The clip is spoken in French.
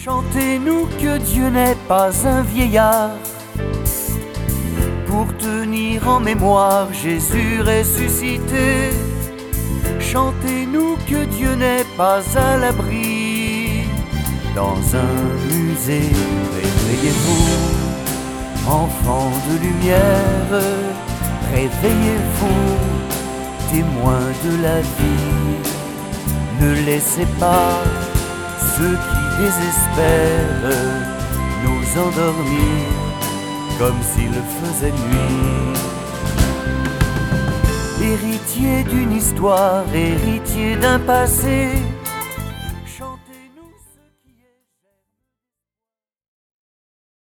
Chantez-nous que Dieu n'est pas un vieillard pour tenir en mémoire Jésus ressuscité. Chantez-nous que Dieu n'est pas à l'abri dans un musée. Réveillez-vous, enfants de lumière, réveillez-vous, témoins de la vie. Ne laissez pas ceux qui désespèrent nous endormir comme s'il faisait nuit. Héritier d'une histoire, héritier d'un passé,